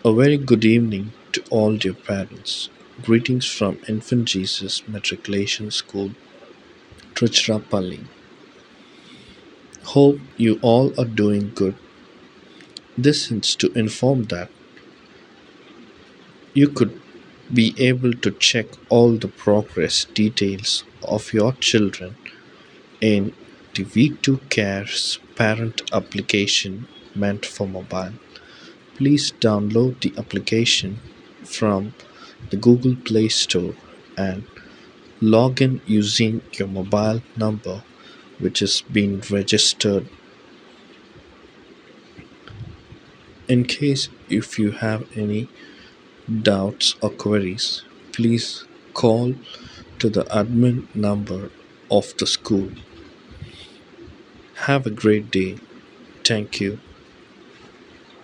A very good evening to all dear parents. Greetings from Infant Jesus Matriculation School, Tiruchirappalli. Hope you all are doing good. This is to inform that you could be able to check all the progress details of your children in the V2 Cares parent application meant for mobile. Please download the application from the Google Play Store and log in using your mobile number which has been registered. In case if you have any doubts or queries, please call to the admin number of the school. Have a great day. Thank you.